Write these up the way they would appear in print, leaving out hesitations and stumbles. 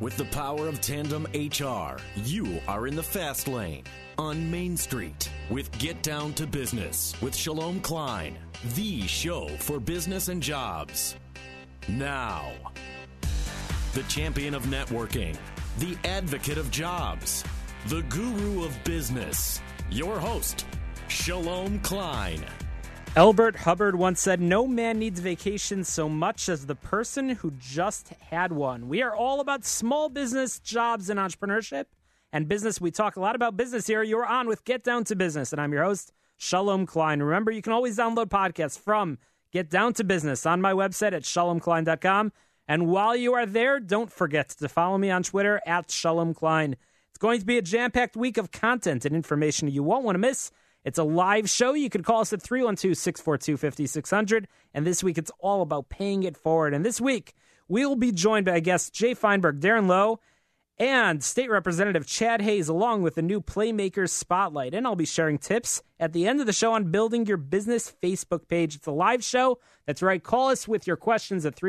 With the power of Tandem HR, you are in the fast lane on Main Street with Get Down to Business with Shalom Klein, the show for business and jobs. Now, the champion of networking, the advocate of jobs, the guru of business, your host, Shalom Klein. Elbert Hubbard once said, "No man needs vacation so much as the person who just had one." We are all about small business, jobs, and entrepreneurship. And business, we talk a lot about business here. You're on with Get Down to Business, and I'm your host, Shalom Klein. Remember, you can always download podcasts from Get Down to Business on my website at shalomklein.com. And while you are there, don't forget to follow me on Twitter at Shalom Klein. It's going to be a jam-packed week of content and information you won't want to miss. It's a live show. You can call us at 312-642-5600. And this week, it's all about paying it forward. And this week, we will be joined by guests Jay Feinberg, Darren Lowe, and State Representative Chad Hayes, along with the new Playmakers Spotlight. And I'll be sharing tips at the end of the show on building your business Facebook page. It's a live show. That's right. Call us with your questions at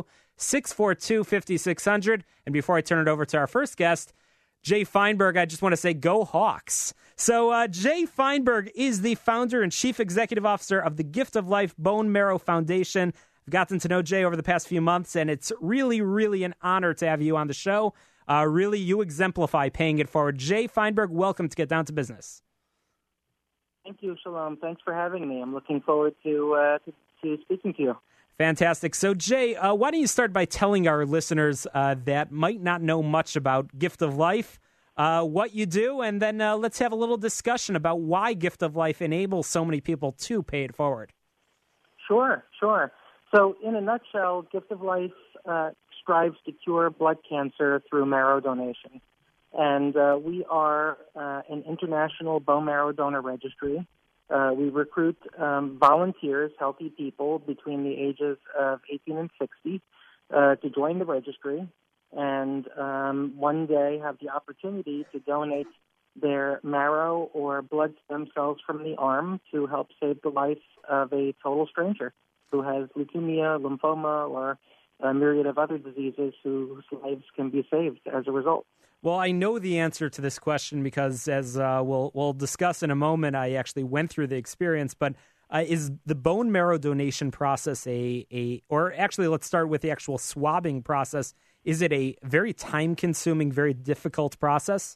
312-642-5600. And before I turn it over to our first guest, Jay Feinberg, I just want to say, go Hawks. So Jay Feinberg is the founder and chief executive officer of the Gift of Life Bone Marrow Foundation. I've gotten to know Jay over the past few months, and it's really, really an honor to have you on the show. Really, you exemplify paying it forward. Jay Feinberg, welcome to Get Down to Business. Thank you, Shalom. Thanks for having me. I'm looking forward to speaking to you. Fantastic. So, Jay, why don't you start by telling our listeners that might not know much about Gift of Life, what you do, and then let's have a little discussion about why Gift of Life enables so many people to pay it forward. Sure. So, in a nutshell, Gift of Life strives to cure blood cancer through marrow donation. And we are an international bone marrow donor registry. We recruit volunteers, healthy people between the ages of 18 and 60 to join the registry and one day have the opportunity to donate their marrow or blood stem cells from the arm to help save the life of a total stranger who has leukemia, lymphoma, or a myriad of other diseases whose lives can be saved as a result. Well, I know the answer to this question because, as we'll discuss in a moment, I actually went through the experience. But is the bone marrow donation process or actually, let's start with the actual swabbing process. Is it a very time-consuming, very difficult process?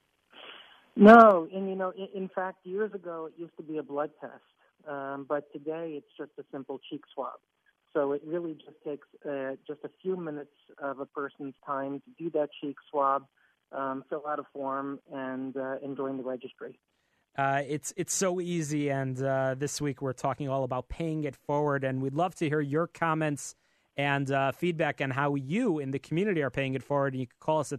No, and in fact, years ago it used to be a blood test, but today it's just a simple cheek swab. So it really just takes just a few minutes of a person's time to do that cheek swab, fill out a form, and join the registry. It's so easy, and this week we're talking all about paying it forward, and we'd love to hear your comments and feedback on how you in the community are paying it forward. And you can call us at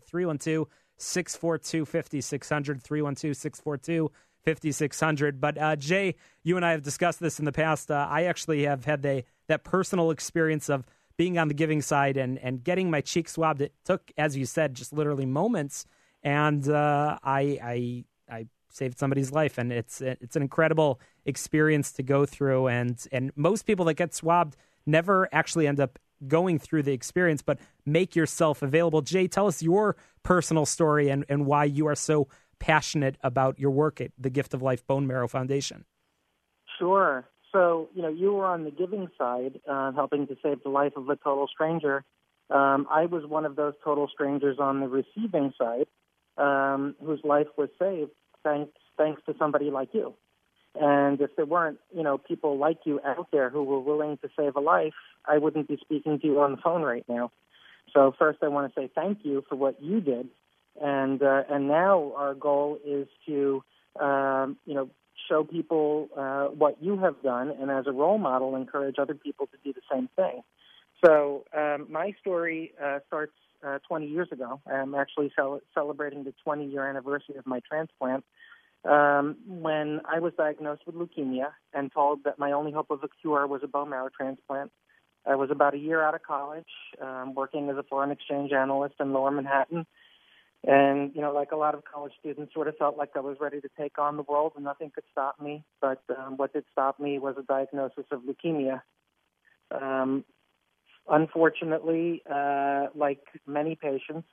312-642-5600, 312-642-5600. But Jay, you and I have discussed this in the past. I actually have had that personal experience of being on the giving side and getting my cheek swabbed. It took, as you said, just literally moments, and I saved somebody's life, and it's an incredible experience to go through. And most people that get swabbed never actually end up going through the experience, but make yourself available. Jay, tell us your personal story and why you are so passionate about your work at the Gift of Life Bone Marrow Foundation. Sure. So, you were on the giving side, helping to save the life of a total stranger. I was one of those total strangers on the receiving side, whose life was saved thanks to somebody like you. And if there weren't, people like you out there who were willing to save a life, I wouldn't be speaking to you on the phone right now. So first, I want to say thank you for what you did, and now our goal is to, show people what you have done, and as a role model, encourage other people to do the same thing. So my story starts 20 years ago. I'm actually celebrating the 20-year anniversary of my transplant. When I was diagnosed with leukemia and told that my only hope of a cure was a bone marrow transplant. I was about a year out of college, working as a foreign exchange analyst in Lower Manhattan. And, like a lot of college students, sort of felt like I was ready to take on the world and nothing could stop me. But what did stop me was a diagnosis of leukemia. Unfortunately, like many patients,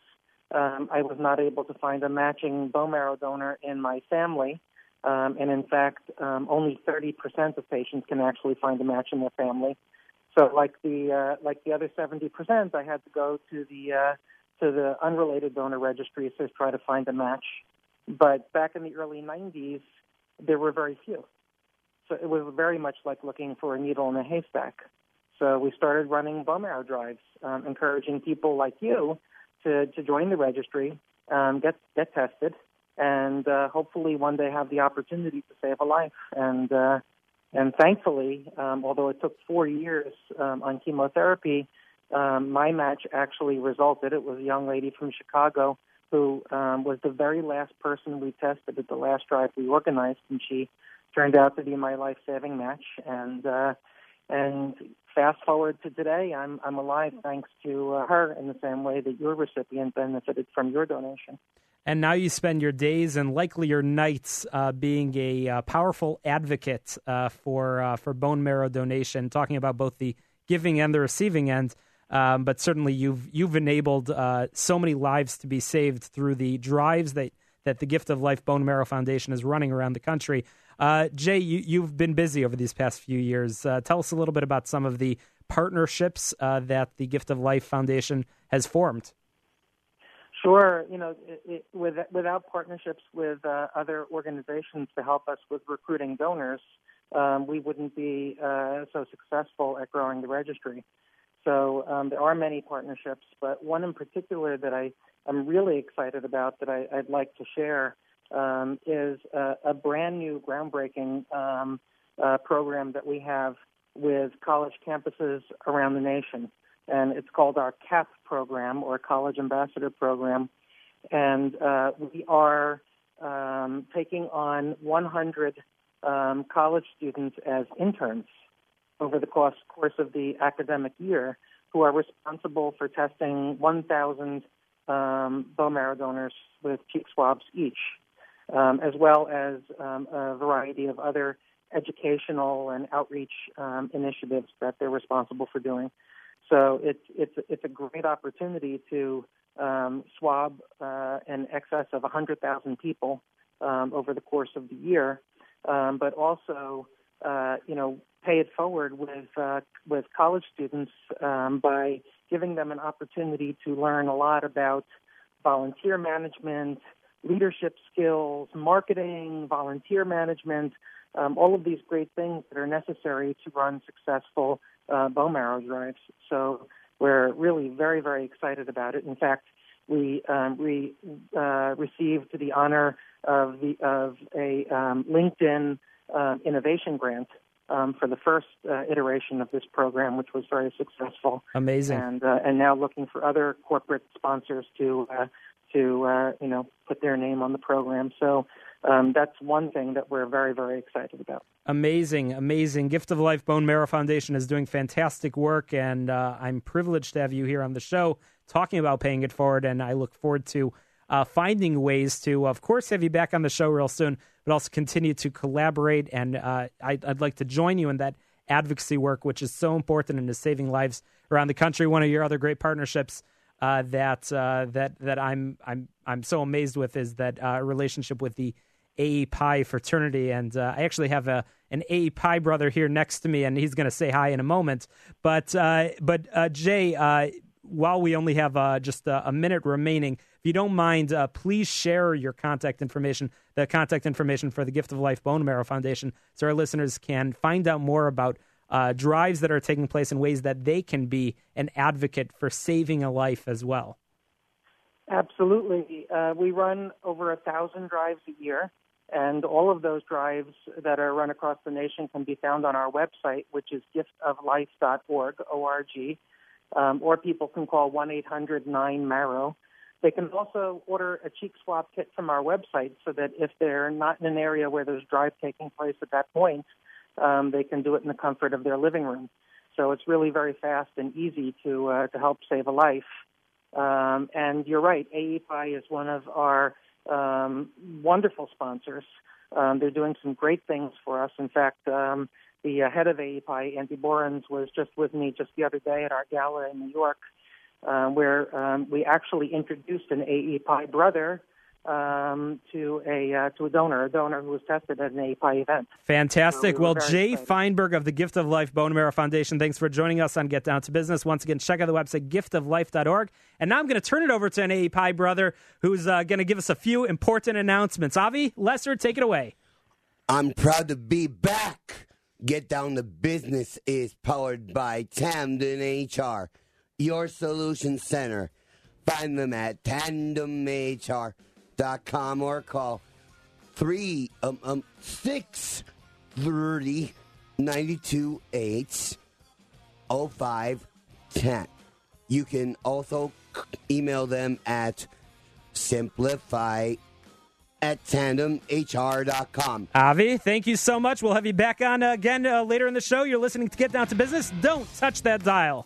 I was not able to find a matching bone marrow donor in my family. And in fact, only 30% of patients can actually find a match in their family. So, like the other 70%, I had to go to the unrelated donor registry to try to find a match. But back in the early 90s, there were very few. So it was very much like looking for a needle in a haystack. So we started running bone marrow drives, encouraging people like you to join the registry, get tested, and hopefully one day have the opportunity to save a life. And thankfully, although it took 4 years on chemotherapy, my match actually resulted. It was a young lady from Chicago who was the very last person we tested at the last drive we organized, and she turned out to be my life-saving match. And fast forward to today, I'm alive thanks to her in the same way that your recipient benefited from your donation. And now you spend your days and likely your nights being a powerful advocate for bone marrow donation, talking about both the giving and the receiving end. But certainly you've enabled so many lives to be saved through the drives that the Gift of Life Bone Marrow Foundation is running around the country. Jay, you've been busy over these past few years. Tell us a little bit about some of the partnerships that the Gift of Life Foundation has formed. Sure. Without partnerships with other organizations to help us with recruiting donors, we wouldn't be so successful at growing the registry. So there are many partnerships, but one in particular that I'm really excited about that I'd like to share is a brand new, groundbreaking program that we have with college campuses around the nation. And it's called our CAP program, or College Ambassador Program. And we are taking on 100 college students as interns over the course of the academic year, who are responsible for testing 1,000 bone marrow donors with cheek swabs each, as well as a variety of other educational and outreach initiatives that they're responsible for doing. So it's a great opportunity to swab in excess of 100,000 people over the course of the year, but also pay it forward with college students by giving them an opportunity to learn a lot about volunteer management, leadership skills, marketing, volunteer management, all of these great things that are necessary to run successful bone marrow drives. So we're really very, very excited about it. In fact, we received the honor of a LinkedIn innovation grant for the first iteration of this program, which was very successful. Amazing. And now looking for other corporate sponsors to put their name on the program. So that's one thing that we're very, very excited about. Amazing, amazing. Gift of Life Bone Marrow Foundation is doing fantastic work, and I'm privileged to have you here on the show talking about paying it forward, and I look forward to finding ways to, of course, have you back on the show real soon, but also continue to collaborate, and I'd like to join you in that advocacy work, which is so important and is saving lives around the country. One of your other great partnerships that I'm so amazed with is that relationship with the AE Pi fraternity, and I actually have an AE Pi brother here next to me, and he's going to say hi in a moment. But Jay, while we only have just a minute remaining, if you don't mind, please share your contact information, the contact information for the Gift of Life Bone Marrow Foundation, so our listeners can find out more about drives that are taking place and ways that they can be an advocate for saving a life as well. Absolutely. We run over 1,000 drives a year, and all of those drives that are run across the nation can be found on our website, which is giftoflife.org, O-R-G, or people can call 1-800-9-MARROW. They can also order a cheek swab kit from our website so that if they're not in an area where there's drive taking place at that point, they can do it in the comfort of their living room. So it's really very fast and easy to help save a life. And you're right, AEPI is one of our wonderful sponsors. They're doing some great things for us. In fact, the head of AEPI, Andy Borens, was just with me just the other day at our gala in New York. where we actually introduced an AEPI brother to a donor who was tested at an AEPI event. Fantastic. So well, Jay Feinberg of the Gift of Life Bone Marrow Foundation, thanks for joining us on Get Down to Business. Once again, check out the website, giftoflife.org. And now I'm going to turn it over to an AEPI brother who's going to give us a few important announcements. Avi Lesser, take it away. I'm proud to be back. Get Down to Business is powered by Tandem HR, your solution center. Find them at tandemhr.com or call 630-928-0510. You can also email them at simplify@tandemhr.com. Avi, thank you so much. We'll have you back on again later in the show. You're listening to Get Down to Business. Don't touch that dial.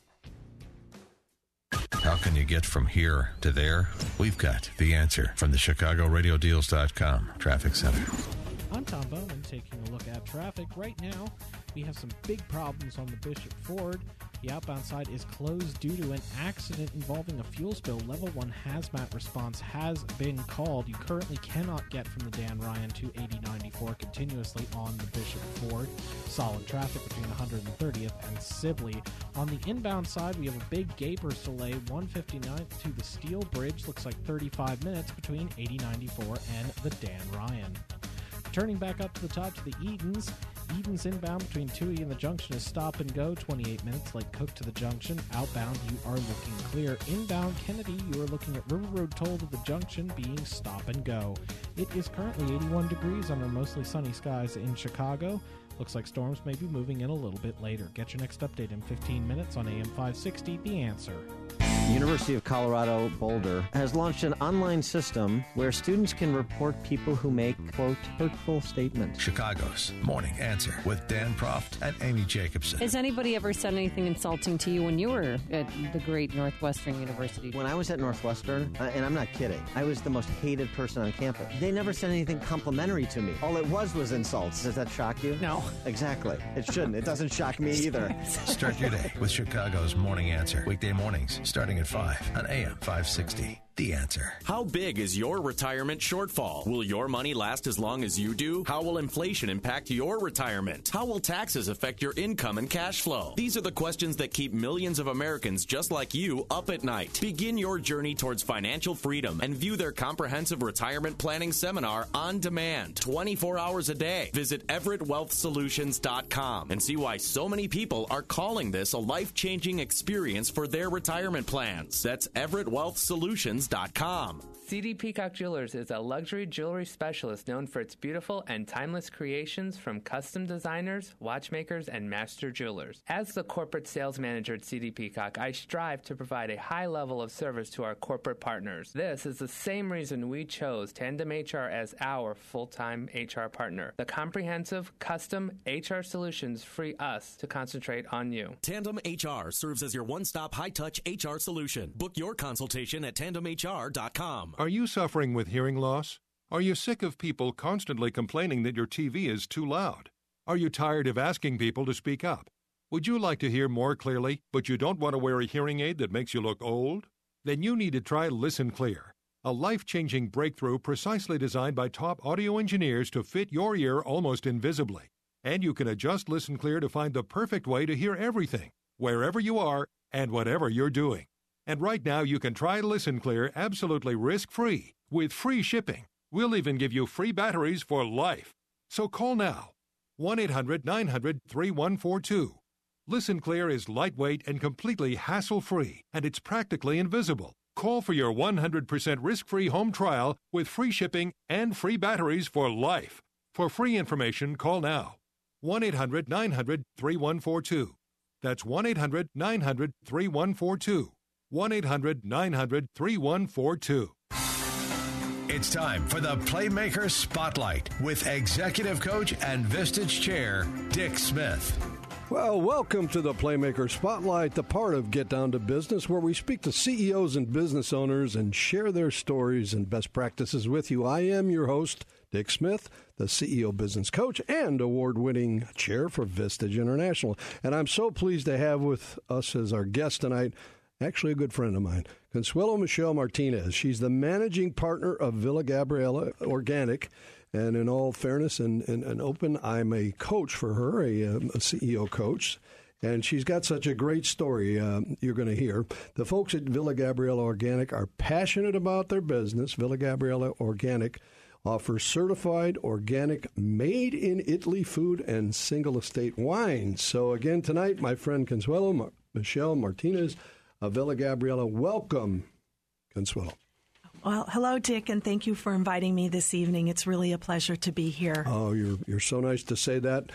How can you get from here to there? We've got the answer from the ChicagoRadioDeals.com Traffic Center. I'm Tom Bowman taking a look at traffic. Right now, we have some big problems on the Bishop Ford. The outbound side is closed due to an accident involving a fuel spill. Level 1 hazmat response has been called. You currently cannot get from the Dan Ryan to 8094 continuously on the Bishop Ford. Solid traffic between 130th and Sibley. On the inbound side, we have a big gapers delay. 159th to the Steel Bridge. Looks like 35 minutes between 8094 and the Dan Ryan. Turning back up to the top to the Edens. Edens inbound between Toohey and the junction is stop and go, 28 minutes. Lake Cook to the junction. Outbound, you are looking clear. Inbound Kennedy, you are looking at River Road Toll to the junction being stop and go. It is currently 81 degrees under mostly sunny skies in Chicago. Looks like storms may be moving in a little bit later. Get your next update in 15 minutes on AM 560, The Answer. University of Colorado Boulder has launched an online system where students can report people who make, quote, hurtful statements. Chicago's Morning Answer with Dan Proft and Amy Jacobson. Has anybody ever said anything insulting to you when you were at the great Northwestern University? When I was at Northwestern, and I'm not kidding, I was the most hated person on campus. They never said anything complimentary to me. All it was insults. Does that shock you? No. Exactly. It shouldn't. It doesn't shock me either. Start your day with Chicago's Morning Answer. Weekday mornings starting at 5 on AM 560. The Answer. How big is your retirement shortfall? Will your money last as long as you do? How will inflation impact your retirement? How will taxes affect your income and cash flow? These are the questions that keep millions of Americans just like you up at night. Begin your journey towards financial freedom and view their comprehensive retirement planning seminar on demand, 24 hours a day. Visit EverettWealthSolutions.com and see why so many people are calling this a life-changing experience for their retirement plans. That's EverettWealthSolutions.com. CD Peacock Jewelers is a luxury jewelry specialist known for its beautiful and timeless creations from custom designers, watchmakers, and master jewelers. As the corporate sales manager at CD Peacock, I strive to provide a high level of service to our corporate partners. This is the same reason we chose Tandem HR as our full-time HR partner. The comprehensive, custom HR solutions free us to concentrate on you. Tandem HR serves as your one-stop high-touch HR solution. Book your consultation at tandemhr.com. Are you suffering with hearing loss? Are you sick of people constantly complaining that your TV is too loud? Are you tired of asking people to speak up? Would you like to hear more clearly, but you don't want to wear a hearing aid that makes you look old? Then you need to try Listen Clear, a life-changing breakthrough precisely designed by top audio engineers to fit your ear almost invisibly. And you can adjust Listen Clear to find the perfect way to hear everything, wherever you are and whatever you're doing. And right now, you can try Listen Clear absolutely risk-free with free shipping. We'll even give you free batteries for life. So call now, 1-800-900-3142. Listen Clear is lightweight and completely hassle-free, and it's practically invisible. Call for your 100% risk-free home trial with free shipping and free batteries for life. For free information, call now, 1-800-900-3142. That's 1-800-900-3142. 1-800-900-3142. It's time for the Playmaker Spotlight with Executive Coach and Vistage Chair, Dick Smith. Well, welcome to the Playmaker Spotlight, the part of Get Down to Business, where we speak to CEOs and business owners and share their stories and best practices with you. I am your host, Dick Smith, the CEO business coach and award-winning chair for Vistage International. And I'm so pleased to have with us as our guest tonight actually a good friend of mine, Consuelo Michelle Martinez. She's the managing partner of Villa Gabriela Organic. And in all fairness and open, I'm a coach for her, a CEO coach. And she's got such a great story you're going to hear. The folks at Villa Gabriela Organic are passionate about their business. Villa Gabriela Organic offers certified organic, made-in-Italy food and single-estate wines. So again tonight, my friend Consuelo Michelle Martinez of Villa Gabriela. Welcome, Consuelo. Well, hello, Dick, and thank you for inviting me this evening. It's really a pleasure to be here. Oh, you're so nice to say that.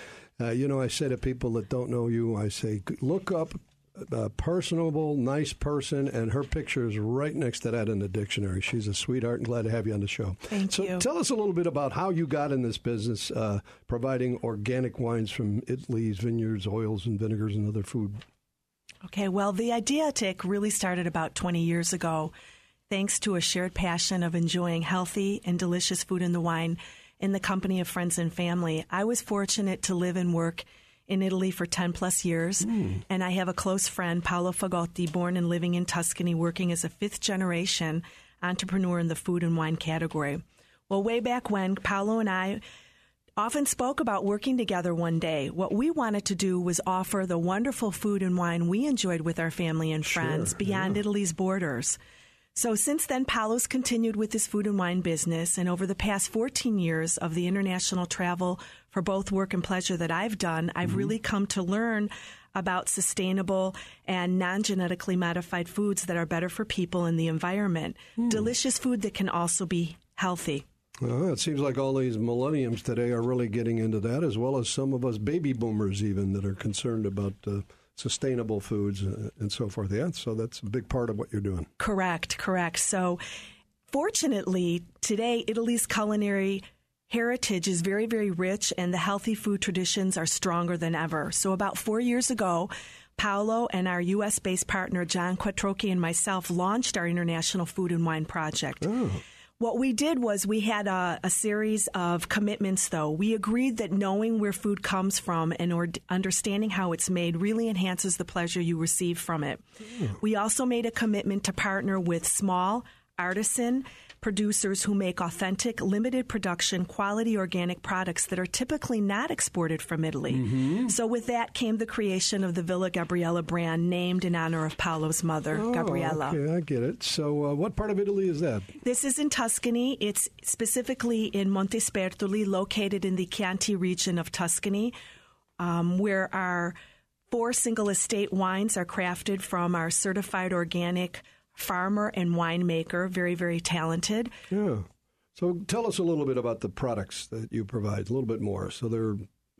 I say to people that don't know you, I say, look up a personable, nice person, and her picture is right next to that in the dictionary. She's a sweetheart, and glad to have you on the show. Thank you. So tell us a little bit about how you got in this business, providing organic wines from Italy's vineyards, oils, and vinegars, and other food. Okay, well, the idea, Dick, really started about 20 years ago, thanks to a shared passion of enjoying healthy and delicious food and the wine in the company of friends and family. I was fortunate to live and work in Italy for 10 plus years, and I have a close friend, Paolo Fagotti, born and living in Tuscany, working as a fifth generation entrepreneur in the food and wine category. Well, way back when, Paolo and I often spoke about working together one day. What we wanted to do was offer the wonderful food and wine we enjoyed with our family and friends beyond Italy's borders. So since then, Paolo's continued with his food and wine business, and over the past 14 years of the international travel for both work and pleasure that I've done, I've really come to learn about sustainable and non-genetically modified foods that are better for people and the environment. Delicious food that can also be healthy. Well, it seems like all these millenniums today are really getting into that, as well as some of us baby boomers even that are concerned about sustainable foods and so forth. Yeah, so that's a big part of what you're doing. Correct. So fortunately, today, Italy's culinary heritage is very, very rich, and the healthy food traditions are stronger than ever. So about 4 years ago, Paolo and our U.S.-based partner, John Quattrocchi, and myself launched our International Food and Wine Project. What we did was we had a series of commitments, though. We agreed that knowing where food comes from and understanding how it's made really enhances the pleasure you receive from it. We also made a commitment to partner with small artisan producers who make authentic, limited production, quality organic products that are typically not exported from Italy. So with that came the creation of the Villa Gabriela brand, named in honor of Paolo's mother, Gabriella. Okay, I get it. So what part of Italy is that? This is in Tuscany. It's specifically in Montespertoli, located in the Chianti region of Tuscany, where our 4 single estate wines are crafted from our certified organic farmer and winemaker, very, very talented. Yeah. So tell us a little bit about the products that you provide, a little bit more. So they're,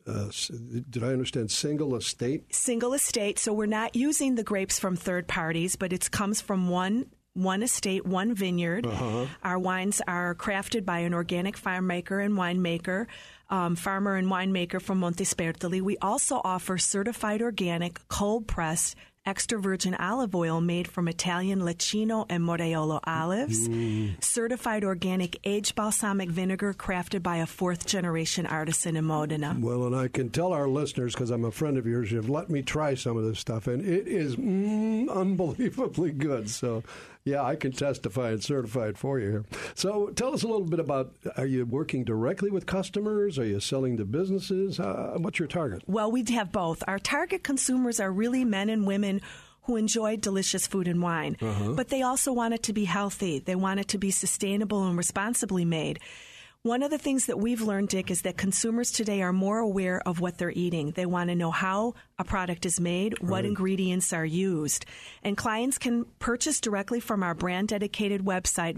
did I understand, single estate? Single estate. So we're not using the grapes from third parties, but it comes from one estate, one vineyard. Our wines are crafted by an organic farm maker and winemaker, farmer and winemaker from Montespertoli. We also offer certified organic, cold-pressed, extra virgin olive oil made from Italian Lecchino and Moraiolo olives, certified organic aged balsamic vinegar crafted by a 4th-generation artisan in Modena. Well, and I can tell our listeners, because I'm a friend of yours, you've let me try some of this stuff, and it is unbelievably good. So, yeah, I can testify and certify it for you here. So tell us a little bit about, are you working directly with customers? Are you selling to businesses? What's your target? Well, we have both. Our target consumers are really men and women who enjoy delicious food and wine, but they also want it to be healthy. They want it to be sustainable and responsibly made. One of the things that we've learned, Dick, is that consumers today are more aware of what they're eating. They want to know how a product is made, what ingredients are used. And clients can purchase directly from our brand-dedicated website,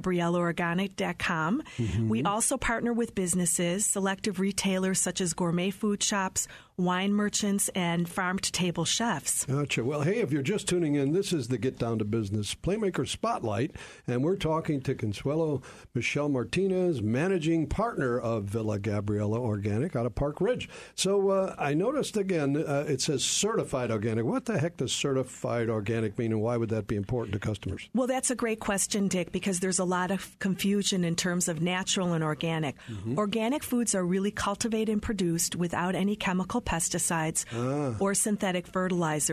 villagabrielaorganic.com. We also partner with businesses, selective retailers such as gourmet food shops, wine merchants, and farm-to-table chefs. Gotcha. Well, hey, if you're just tuning in, this is the Get Down to Business Playmaker Spotlight, and we're talking to Consuelo Michelle Martinez, managing partner of Villa Gabriela Organic out of Park Ridge. So I noticed, again, it says certified organic. What the heck does certified organic mean, and why would that be important to customers? Well, that's a great question, Dick, because there's a lot of confusion in terms of natural and organic. Organic foods are really cultivated and produced without any chemical pesticides or synthetic fertilizers.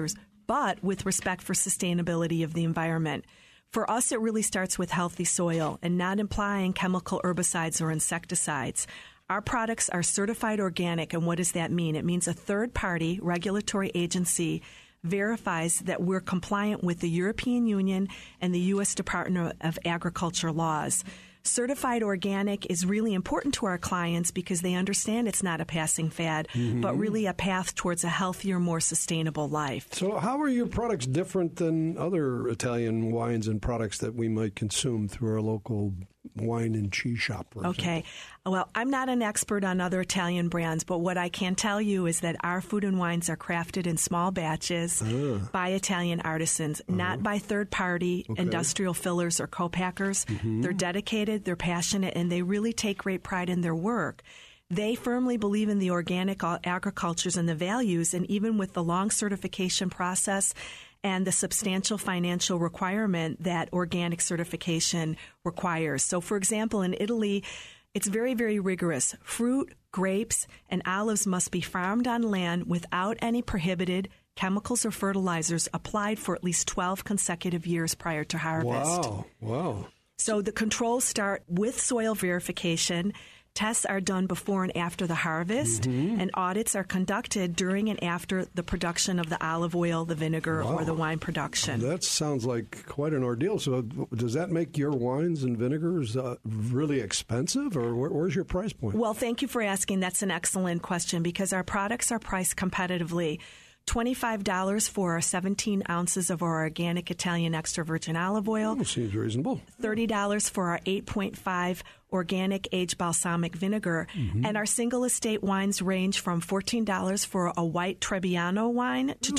but with respect for sustainability of the environment. For us, it really starts with healthy soil and not implying chemical herbicides or insecticides. Our products are certified organic, and what does that mean? It means a third-party regulatory agency verifies that we're compliant with the European Union and the U.S. Department of Agriculture laws. Certified organic is really important to our clients because they understand it's not a passing fad, but really a path towards a healthier, more sustainable life. So how are your products different than other Italian wines and products that we might consume through our local wine and cheese shop? Okay. Well, I'm not an expert on other Italian brands, but what I can tell you is that our food and wines are crafted in small batches by Italian artisans, not by third-party industrial fillers or co-packers. They're dedicated, they're passionate, and they really take great pride in their work. They firmly believe in the organic agricultures and the values, and even with the long certification process and the substantial financial requirement that organic certification requires. So, for example, in Italy, it's very, very rigorous. Fruit, grapes, and olives must be farmed on land without any prohibited chemicals or fertilizers applied for at least 12 consecutive years prior to harvest. Wow. So the controls start with soil verification. Tests are done before and after the harvest, and audits are conducted during and after the production of the olive oil, the vinegar, or the wine production. That sounds like quite an ordeal. So does that make your wines and vinegars really expensive, or where's your price point? Well, thank you for asking. That's an excellent question because our products are priced competitively. $25 for 17 ounces of our organic Italian extra virgin olive oil. Seems reasonable. $30 for our 8.5 organic aged balsamic vinegar. And our single estate wines range from $14 for a white Trebbiano wine to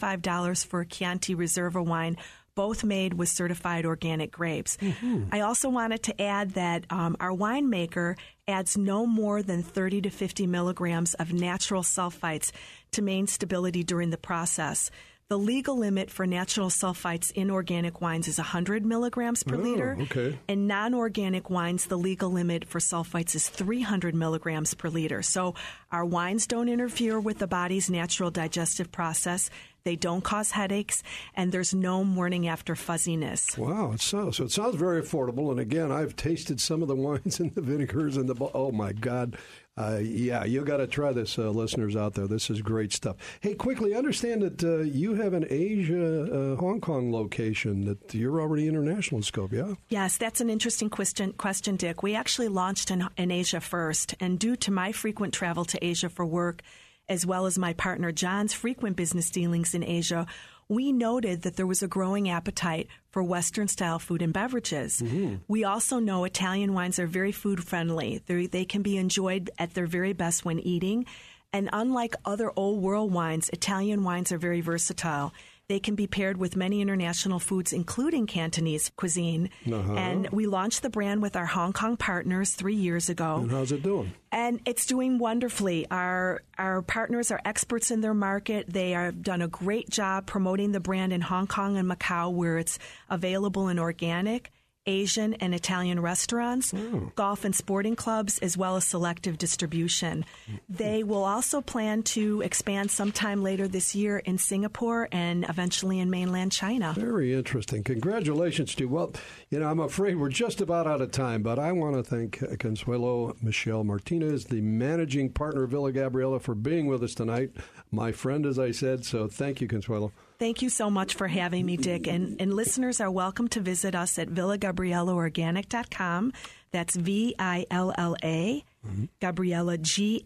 $25 for a Chianti Reserva wine, both made with certified organic grapes. I also wanted to add that our winemaker adds no more than 30 to 50 milligrams of natural sulfites to maintain stability during the process. The legal limit for natural sulfites in organic wines is 100 milligrams per liter. In non-organic wines, the legal limit for sulfites is 300 milligrams per liter. So our wines don't interfere with the body's natural digestive process. They don't cause headaches, and there's no morning after fuzziness. Wow. So it sounds very affordable. And again, I've tasted some of the wines and the vinegars and oh my God. You got to try this, listeners out there. This is great stuff. Hey, quickly, understand that you have an Asia, Hong Kong location, that you're already international in scope, yeah? Yes, that's an interesting question, Dick. We actually launched in Asia first, and due to my frequent travel to Asia for work, as well as my partner John's frequent business dealings in Asia, we noted that there was a growing appetite for Western-style food and beverages. We also know Italian wines are very food-friendly. They can be enjoyed at their very best when eating. And unlike other old world wines, Italian wines are very versatile. They can be paired with many international foods, including Cantonese cuisine. And we launched the brand with our Hong Kong partners 3 years ago. And how's it doing? And it's doing wonderfully. Our partners are experts in their market. They have done a great job promoting the brand in Hong Kong and Macau, where it's available in organic, Asian, and Italian restaurants, golf and sporting clubs, as well as selective distribution. They will also plan to expand sometime later this year in Singapore and eventually in mainland China. Very interesting. Congratulations to you. Well, I'm afraid we're just about out of time, but I want to thank Consuelo Michelle Martinez, the managing partner of Villa Gabriella, for being with us tonight. My friend, as I said, so thank you, Consuelo. Thank you so much for having me, Dick. And listeners are welcome to visit us at VillaGabriellaOrganic.com. That's VILLA, Gabriella,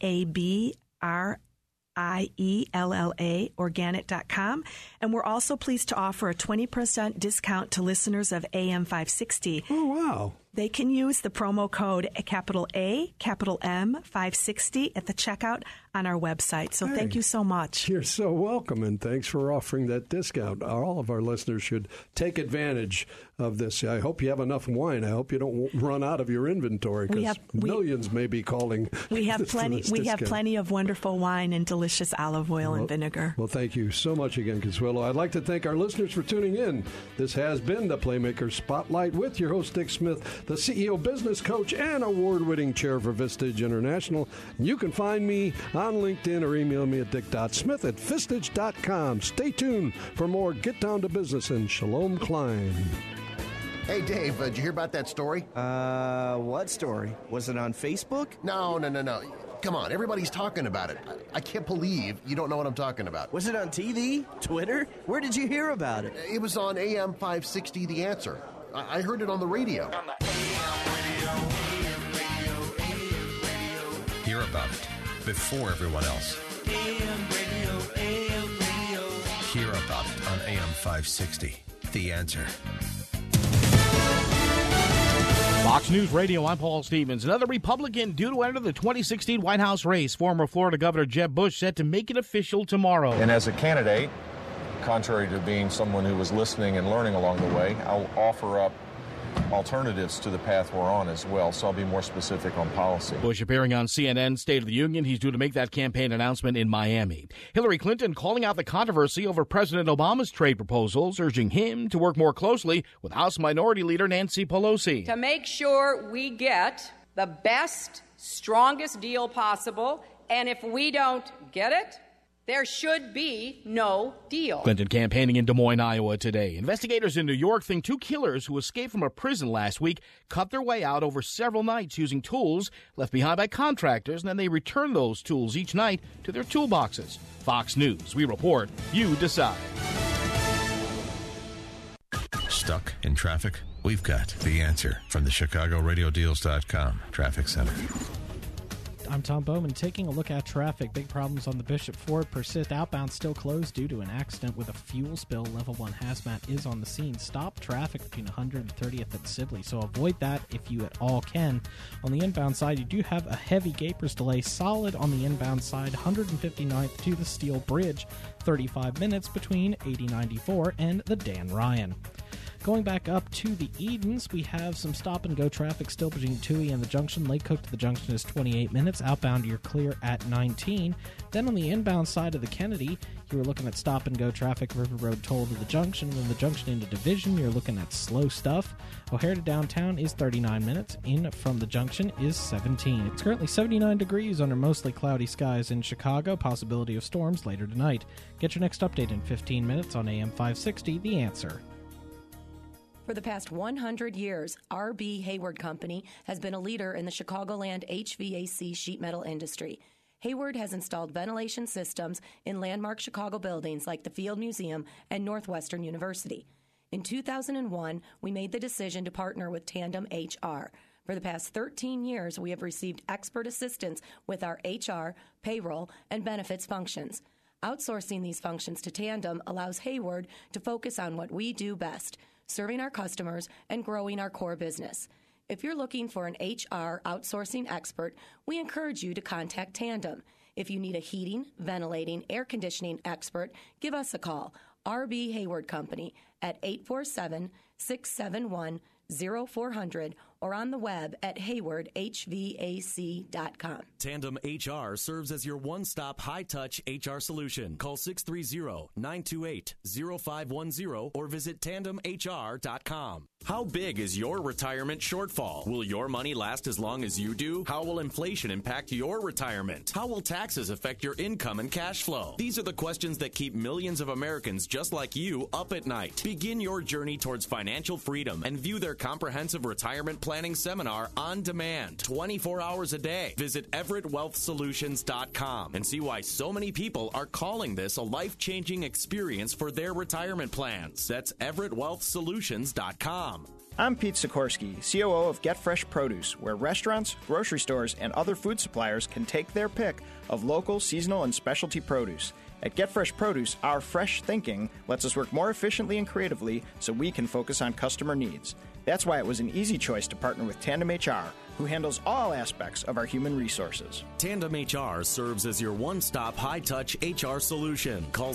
GABRIELLA, organic.com. And we're also pleased to offer a 20% discount to listeners of AM 560. Oh, wow. They can use the promo code capital A, capital M, 560 at the checkout on our website. So thank you so much. You're so welcome, and thanks for offering that discount. All of our listeners should take advantage of this. I hope you have enough wine. I hope you don't run out of your inventory, because millions may be calling. We have plenty. We have plenty of wonderful wine and delicious olive oil and vinegar. Well, thank you so much again, Consuelo. I'd like to thank our listeners for tuning in. This has been the Playmaker Spotlight with your host, Dick Smith, the CEO, business coach, and award-winning chair for Vistage International. You can find me on LinkedIn or email me at dick.smith@vistage.com. Stay tuned for more Get Down to Business and Shalom Klein. Hey, Dave, did you hear about that story? What story? Was it on Facebook? No. Come on, everybody's talking about it. I can't believe you don't know what I'm talking about. Was it on TV? Twitter? Where did you hear about it? It was on AM 560, The Answer. I heard it on the radio. Hear about it before everyone else. Hear about it on AM 560, The Answer. Fox News Radio, I'm Paul Stevens. Another Republican due to enter the 2016 White House race. Former Florida Governor Jeb Bush set to make it official tomorrow. And as a candidate, contrary to being someone who was listening and learning along the way, I'll offer up alternatives to the path we're on as well, so I'll be more specific on policy. Bush appearing on CNN State of the Union. He's due to make that campaign announcement in Miami. Hillary Clinton calling out the controversy over President Obama's trade proposals, urging him to work more closely with House Minority Leader Nancy Pelosi. To make sure we get the best, strongest deal possible, and if we don't get it, there should be no deal. Clinton campaigning in Des Moines, Iowa today. Investigators in New York think two killers who escaped from a prison last week cut their way out over several nights using tools left behind by contractors, and then they return those tools each night to their toolboxes. Fox News, we report, you decide. Stuck in traffic? We've got the answer from the ChicagoRadioDeals.com Traffic Center. I'm Tom Bowman taking a look at traffic. Big problems on the Bishop Ford persist. Outbound still closed due to an accident with a fuel spill. Level 1 hazmat is on the scene. Stop traffic between 130th and Sibley, so avoid that if you at all can. On the inbound side, you do have a heavy Gapers delay. Solid on the inbound side, 159th to the Steel Bridge. 35 minutes between 8094 and the Dan Ryan. Going back up to the Edens, we have some stop-and-go traffic still between Toohey and the Junction. Lake Cook to the Junction is 28 minutes. Outbound, you're clear at 19. Then on the inbound side of the Kennedy, you were looking at stop-and-go traffic, River Road toll to the Junction. Then the Junction into Division, you're looking at slow stuff. O'Hare to downtown is 39 minutes. In from the Junction is 17. It's currently 79 degrees under mostly cloudy skies in Chicago. Possibility of storms later tonight. Get your next update in 15 minutes on AM 560, The Answer. For the past 100 years, R.B. Hayward Company has been a leader in the Chicagoland HVAC sheet metal industry. Hayward has installed ventilation systems in landmark Chicago buildings like the Field Museum and Northwestern University. In 2001, we made the decision to partner with Tandem HR. For the past 13 years, we have received expert assistance with our HR, payroll, and benefits functions. Outsourcing these functions to Tandem allows Hayward to focus on what we do best, serving our customers and growing our core business. If you're looking for an HR outsourcing expert, we encourage you to contact Tandem. If you need a heating, ventilating, air conditioning expert, give us a call. R.B. Hayward Company at 847-671-0400 or on the web at haywardhvac.com. Tandem HR serves as your one-stop high-touch HR solution. Call 630-928-0510 or visit tandemhr.com. How big is your retirement shortfall? Will your money last as long as you do? How will inflation impact your retirement? How will taxes affect your income and cash flow? These are the questions that keep millions of Americans just like you up at night. Begin your journey towards financial freedom and view their comprehensive retirement planning seminar on demand, 24 hours a day. Visit EverettWealthSolutions.com and see why so many people are calling this a life-changing experience for their retirement plans. That's EverettWealthSolutions.com. I'm Pete Sikorsky, COO of Get Fresh Produce, where restaurants, grocery stores, and other food suppliers can take their pick of local, seasonal, and specialty produce. At Get Fresh Produce, our fresh thinking lets us work more efficiently and creatively so we can focus on customer needs. That's why it was an easy choice to partner with Tandem HR, who handles all aspects of our human resources. Tandem HR serves as your one-stop high-touch HR solution. Call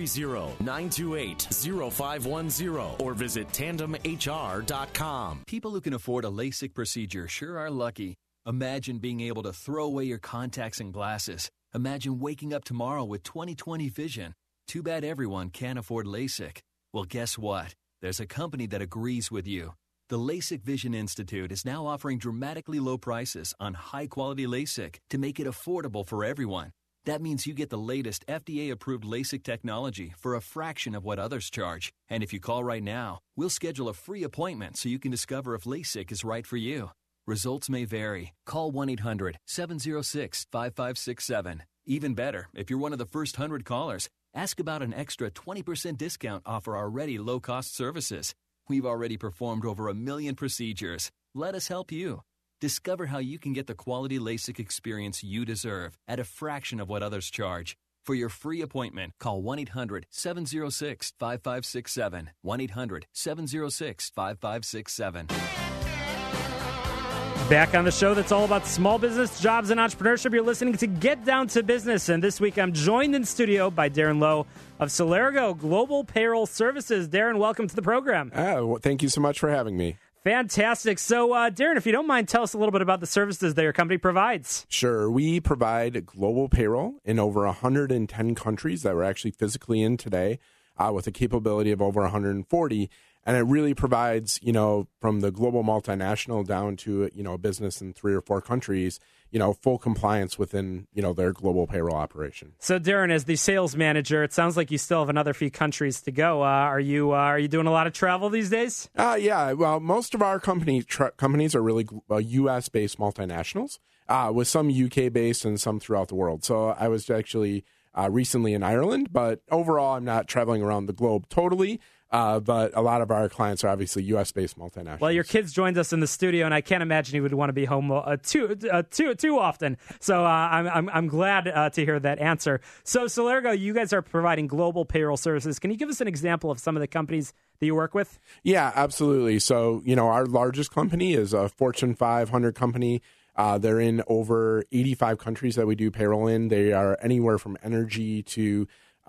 630-928-0510 or visit tandemhr.com. People who can afford a LASIK procedure sure are lucky. Imagine being able to throw away your contacts and glasses. Imagine waking up tomorrow with 20/20 vision. Too bad everyone can't afford LASIK. Well, guess what? There's a company that agrees with you. The LASIK Vision Institute is now offering dramatically low prices on high-quality LASIK to make it affordable for everyone. That means you get the latest FDA-approved LASIK technology for a fraction of what others charge. And if you call right now, we'll schedule a free appointment so you can discover if LASIK is right for you. Results may vary. Call 1-800-706-5567. Even better, if you're one of the first 100 callers, ask about an extra 20% discount off our already low-cost services. We've already performed over 1 million procedures. Let us help you. Discover how you can get the quality LASIK experience you deserve at a fraction of what others charge. For your free appointment, call 1-800-706-5567. 1-800-706-5567. Back on the show that's all about small business, jobs, and entrepreneurship. You're listening to Get Down to Business, and this week I'm joined in studio by Darren Lowe of Celergo Global Payroll Services. Darren, welcome to the program. Well, thank you so much for having me. Fantastic. So, Darren, if you don't mind, tell us a little bit about the services that your company provides. Sure. We provide global payroll in over 110 countries that we're actually physically in today, with a capability of over 140. And it really provides, from the global multinational down to, a business in 3 or 4 countries, full compliance within, their global payroll operation. So, Darren, as the sales manager, it sounds like you still have another few countries to go. Are you doing a lot of travel these days? Yeah. Well, most of our companies are really U.S.-based multinationals, with some UK-based and some throughout the world. So I was actually recently in Ireland, but overall, I'm not traveling around the globe totally. But a lot of our clients are obviously U.S.-based multinationals. Well, your kids joined us in the studio, and I can't imagine you would want to be home too often. So I'm glad to hear that answer. So, Celergo, you guys are providing global payroll services. Can you give us an example of some of the companies that you work with? Yeah, absolutely. So, our largest company is a Fortune 500 company. They're in over 85 countries that we do payroll in. They are anywhere from energy to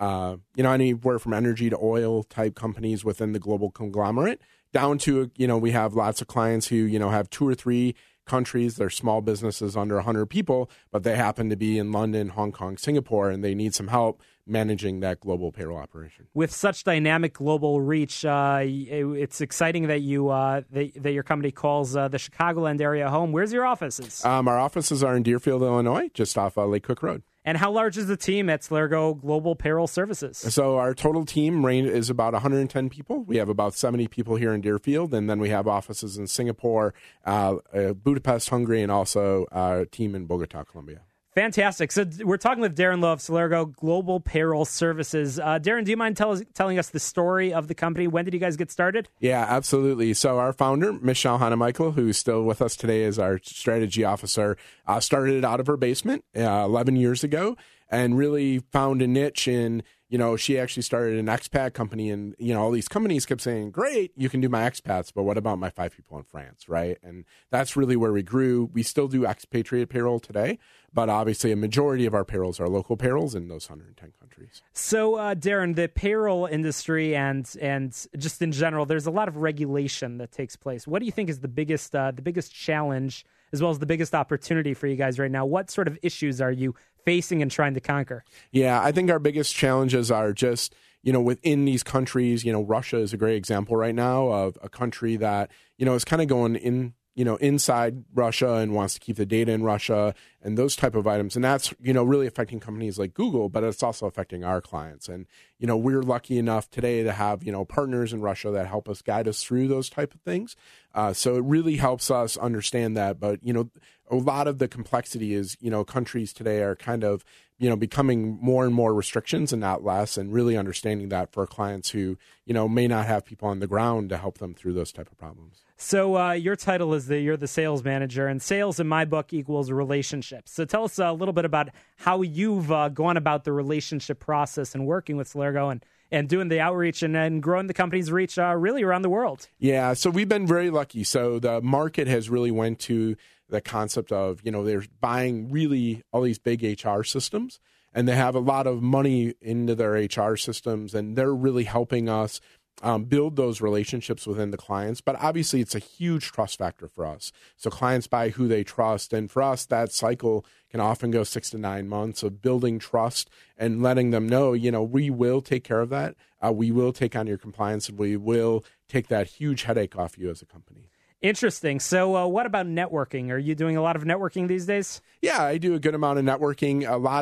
anywhere from energy to oil type companies within the global conglomerate down to, we have lots of clients who, have 2 or 3 countries. They're small businesses under 100 people, but they happen to be in London, Hong Kong, Singapore, and they need some help managing that global payroll operation. With such dynamic global reach, it's exciting that that your company calls the Chicagoland area home. Where's your offices? Our offices are in Deerfield, Illinois, just off Lake Cook Road. And how large is the team at Celergo Global Payroll Services? So our total team range is about 110 people. We have about 70 people here in Deerfield, and then we have offices in Singapore, Budapest, Hungary, and also a team in Bogota, Colombia. Fantastic. So we're talking with Darren Lowe of Celergo Global Payroll Services. Darren, do you mind telling us the story of the company? When did you guys get started? Yeah, absolutely. So our founder, Michelle Hanemichael, who's still with us today as our strategy officer, started it out of her basement 11 years ago and really found a niche in, she actually started an expat company, and, all these companies kept saying, great, you can do my expats, but what about my 5 people in France, right? And that's really where we grew. We still do expatriate payroll today, but obviously a majority of our payrolls are local payrolls in those 110 countries. So, Darren, the payroll industry and just in general, there's a lot of regulation that takes place. What do you think is the biggest challenge as well as the biggest opportunity for you guys right now? What sort of issues are you facing and trying to conquer? Yeah, I think our biggest challenges are just, within these countries, Russia is a great example right now of a country that, is kind of going in, inside Russia and wants to keep the data in Russia and those type of items. And that's, really affecting companies like Google, but it's also affecting our clients. And, we're lucky enough today to have, partners in Russia that help us guide us through those type of things. So it really helps us understand that. But, a lot of the complexity is, countries today are kind of, becoming more and more restrictions and not less, and really understanding that for clients who, may not have people on the ground to help them through those type of problems. So your title is you're the sales manager, and sales in my book equals relationships. So tell us a little bit about how you've gone about the relationship process and working with Celergo and doing the outreach and growing the company's reach really around the world. Yeah, so we've been very lucky. So the market has really went to the concept of, they're buying really all these big HR systems, and they have a lot of money into their HR systems, and they're really helping us build those relationships within the clients. But obviously, it's a huge trust factor for us. So clients buy who they trust. And for us, that cycle can often go 6 to 9 months of building trust and letting them know, we will take care of that. We will take on your compliance, and we will take that huge headache off you as a company. Interesting. So what about networking? Are you doing a lot of networking these days? Yeah, I do a good amount of networking. A lot of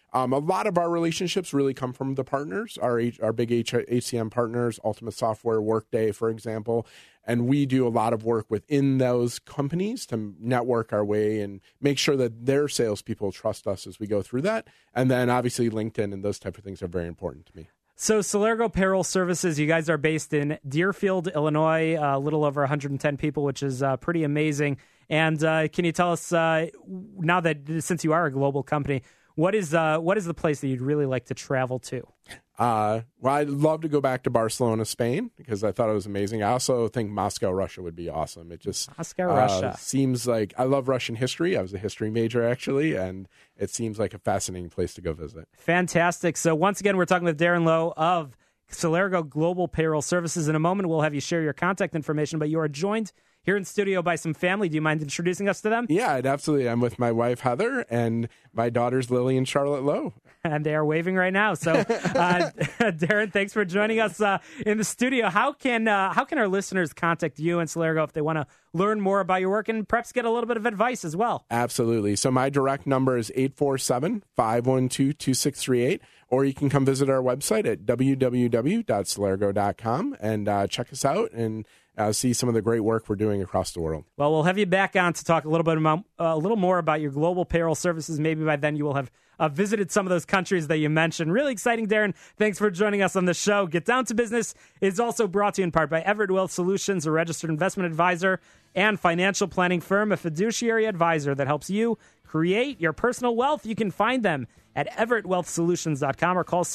A lot of our relationships really come from the partners, our big HCM partners, Ultimate Software, Workday, for example. And we do a lot of work within those companies to network our way and make sure that their salespeople trust us as we go through that. And then obviously LinkedIn and those type of things are very important to me. So Celergo Payroll Services, you guys are based in Deerfield, Illinois, a little over 110 people, which is pretty amazing. And can you tell us, now that since you are a global company, what is the place that you'd really like to travel to? Well, I'd love to go back to Barcelona, Spain, because I thought it was amazing. I also think Moscow, Russia would be awesome. It just Russia seems like I love Russian history. I was a history major, actually, and it seems like a fascinating place to go visit. Fantastic. So once again, we're talking with Darren Lowe of Celergo Global Payroll Services. In a moment, we'll have you share your contact information, but you are joined here in studio by some family. Do you mind introducing us to them? Yeah, absolutely. I'm with my wife, Heather, and my daughters, Lily and Charlotte Lowe. And they are waving right now. So, Darren, thanks for joining us in the studio. How can our listeners contact you and Celergo if they want to learn more about your work and perhaps get a little bit of advice as well? Absolutely. So my direct number is 847-512-2638, or you can come visit our website at www.celergo.com and check us out and see some of the great work we're doing across the world. Well, we'll have you back on to talk a little more about your global payroll services. Maybe by then you will have visited some of those countries that you mentioned. Really exciting, Darren. Thanks for joining us on the show. Get Down to Business is also brought to you in part by Everett Wealth Solutions, a registered investment advisor and financial planning firm, a fiduciary advisor that helps you create your personal wealth. You can find them at everettwealthsolutions.com or call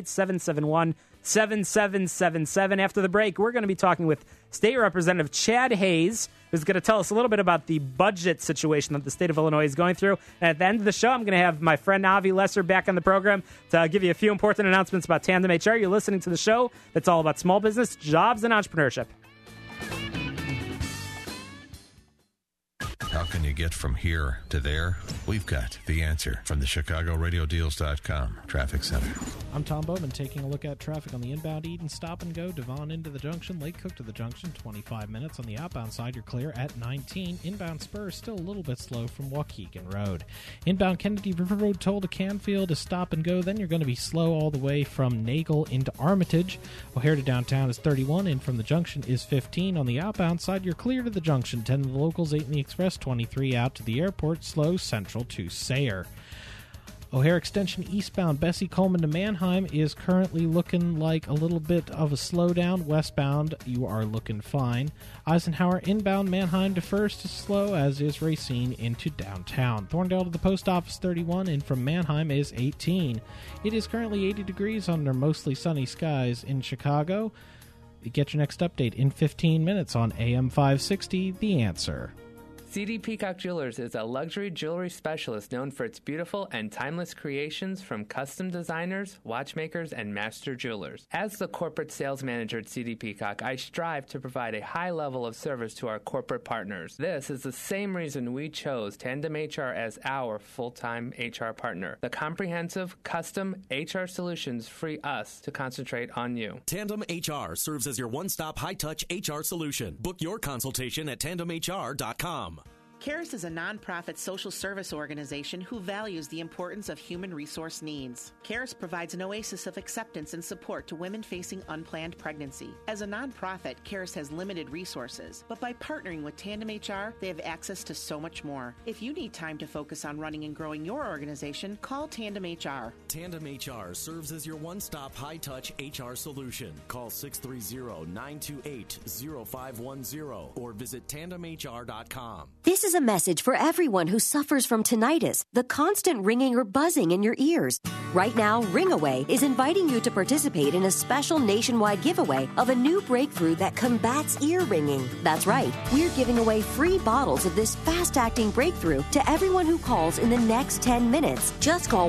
708-771-7777. After the break, we're going to be talking with State Representative Chad Hayes, who's going to tell us a little bit about the budget situation that the state of Illinois is going through. And at the end of the show, I'm going to have my friend Avi Lesser back on the program to give you a few important announcements about Tandem HR. You're listening to the show that's all about small business, jobs, and entrepreneurship. How can you get from here to there? We've got the answer from the ChicagoRadioDeals.com Traffic Center. I'm Tom Bowman taking a look at traffic on the inbound Eden Stop and Go, Devon into the junction, Lake Cook to the junction, 25 minutes. On the outbound side, you're clear at 19. Inbound Spur is still a little bit slow from Waukegan Road. Inbound Kennedy River Road toll to Canfield is stop and go. Then you're going to be slow all the way from Nagle into Armitage. O'Hare to downtown is 31. In from the junction is 15. On the outbound side, you're clear to the junction, 10 to the locals, 8 in the express, 23 out to the airport, slow central to Sayre. O'Hare Extension eastbound Bessie Coleman to Mannheim is currently looking like a little bit of a slowdown. Westbound, you are looking fine. Eisenhower inbound Mannheim to First is slow, as is Racine into downtown. Thorndale to the post office 31, and from Mannheim is 18. It is currently 80 degrees under mostly sunny skies in Chicago. Get your next update in 15 minutes on AM 560, The Answer. CD Peacock Jewelers is a luxury jewelry specialist known for its beautiful and timeless creations from custom designers, watchmakers, and master jewelers. As the corporate sales manager at CD Peacock, I strive to provide a high level of service to our corporate partners. This is the same reason we chose Tandem HR as our full-time HR partner. The comprehensive, custom HR solutions free us to concentrate on you. Tandem HR serves as your one-stop high-touch HR solution. Book your consultation at tandemhr.com. CARES is a nonprofit social service organization who values the importance of human resource needs. CARES provides an oasis of acceptance and support to women facing unplanned pregnancy. As a nonprofit, CARES has limited resources, but by partnering with Tandem HR, they have access to so much more. If you need time to focus on running and growing your organization, call Tandem HR. Tandem HR serves as your one-stop high-touch HR solution. Call 630-928-0510 or visit tandemhr.com. This is a message for everyone who suffers from tinnitus, the constant ringing or buzzing in your ears. Right now, Ringaway is inviting you to participate in a special nationwide giveaway of a new breakthrough that combats ear ringing. That's right, we're giving away free bottles of this fast-acting breakthrough to everyone who calls in the next 10 minutes. Just call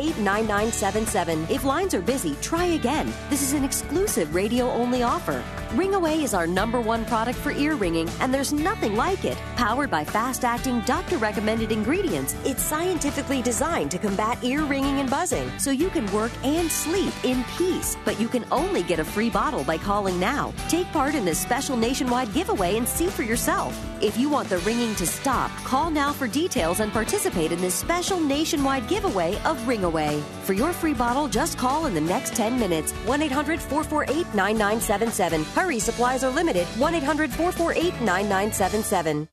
1-800-448-9977. If lines are busy, try again. This is an exclusive radio-only offer. Ringaway is our #1 product for ear ringing, and there's nothing like it. Powered by fast-acting, doctor-recommended ingredients, it's scientifically designed to combat ear ringing and buzzing, so you can work and sleep in peace. But you can only get a free bottle by calling now. Take part in this special nationwide giveaway and see for yourself. If you want the ringing to stop, call now for details and participate in this special nationwide giveaway of Ringaway. For your free bottle, just call in the next 10 minutes. 1-800-448-9977. Hurry, supplies are limited. 1-800-448-9977.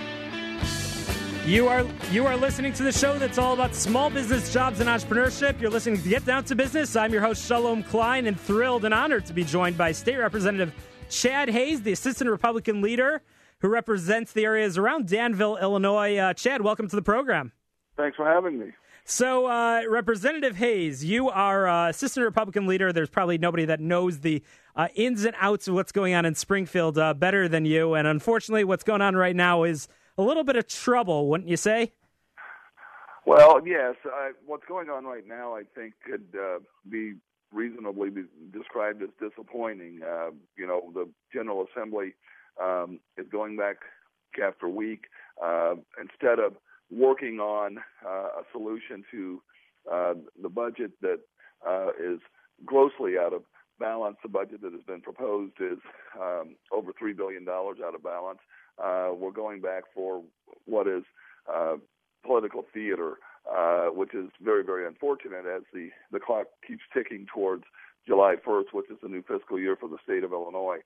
You are listening to the show that's all about small business, jobs, and entrepreneurship. You're listening to Get Down to Business. I'm your host, Shalom Klein, and thrilled and honored to be joined by State Representative Chad Hayes, the Assistant Republican Leader who represents the areas around Danville, Illinois. Chad, welcome to the program. Thanks for having me. So, Representative Hayes, you are Assistant Republican Leader. There's probably nobody that knows the ins and outs of what's going on in Springfield better than you. And unfortunately, what's going on right now is a little bit of trouble, wouldn't you say? Well, yes. What's going on right now, I think, could be reasonably described as disappointing. The General Assembly is going back after week. Instead of working on a solution to the budget that is grossly out of balance, the budget that has been proposed is over $3 billion out of balance. We're going back for what is political theater, which is very, very unfortunate as the clock keeps ticking towards July 1st, which is the new fiscal year for the state of Illinois.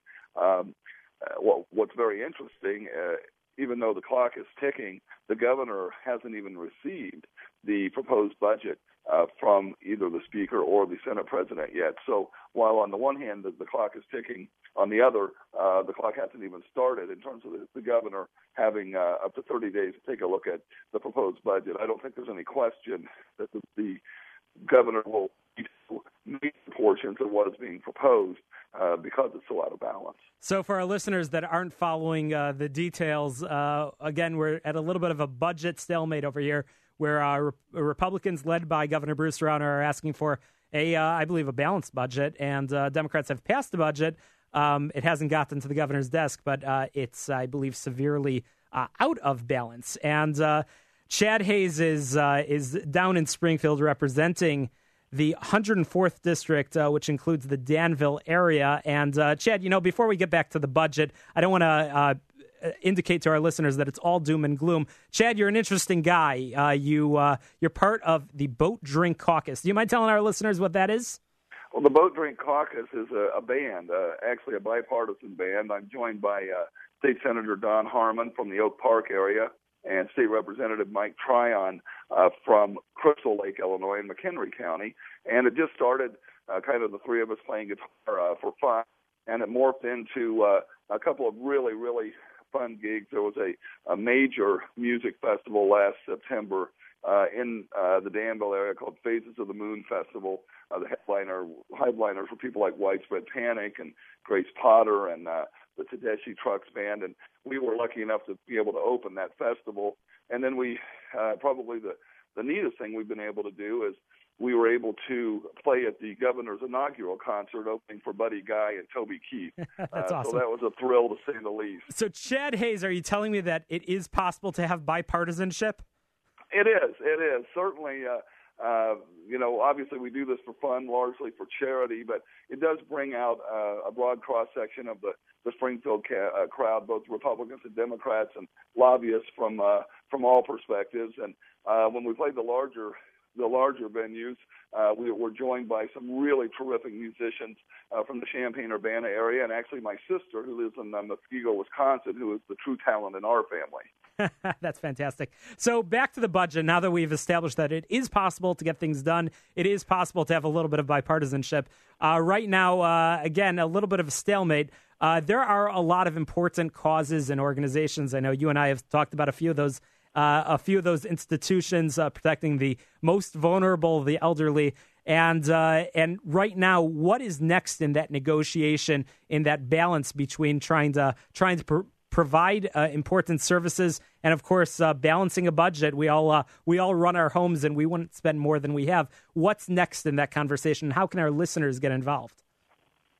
What's very interesting, even though the clock is ticking, the governor hasn't even received the proposed budget from either the Speaker or the Senate President yet. So while on the one hand the clock is ticking, on the other, the clock hasn't even started in terms of the governor having up to 30 days to take a look at the proposed budget. I don't think there's any question that the governor will meet portions of what is being proposed because it's so out of balance. So for our listeners that aren't following the details, again, we're at a little bit of a budget stalemate over here where Republicans led by Governor Bruce Rauner are asking for I believe, a balanced budget, and Democrats have passed the budget. It hasn't gotten to the governor's desk, but it's, I believe, severely out of balance. And Chad Hayes is down in Springfield representing the 104th district, which includes the Danville area. And Chad, before we get back to the budget, I don't want to indicate to our listeners that it's all doom and gloom. Chad, you're an interesting guy. You're part of the Boat Drink Caucus. Do you mind telling our listeners what that is? Well, the Boat Drink Caucus is a band, actually a bipartisan band. I'm joined by State Senator Don Harmon from the Oak Park area and State Representative Mike Tryon from Crystal Lake, Illinois, in McHenry County. And it just started kind of the three of us playing guitar for fun, and it morphed into a couple of really, really fun gigs. There was a major music festival last September in the Danville area called Phases of the Moon Festival. The headliners were people like Widespread Panic and Grace Potter and the Tedeschi Trucks Band, and we were lucky enough to be able to open that festival. And then we probably the neatest thing we've been able to do is we were able to play at the governor's inaugural concert opening for Buddy Guy and Toby Keith. That's awesome. So that was a thrill, to say the least. So, Chad Hayes, are you telling me that it is possible to have bipartisanship? It is. Certainly, obviously we do this for fun, largely for charity, but it does bring out a broad cross-section of the Springfield crowd, both Republicans and Democrats and lobbyists from all perspectives. And when we played the larger venues, we were joined by some really terrific musicians from the Champaign-Urbana area, and actually my sister, who lives in Muskego, Wisconsin, who is the true talent in our family. That's fantastic. So back to the budget. Now that we've established that it is possible to get things done, it is possible to have a little bit of bipartisanship. Right now, again, a little bit of a stalemate. There are a lot of important causes and organizations. I know you and I have talked about a few of those institutions protecting the most vulnerable, the elderly. And right now, what is next in that negotiation, in that balance between trying to provide important services and, of course, balancing a budget? We all run our homes, and we wouldn't spend more than we have. What's next in that conversation? How can our listeners get involved?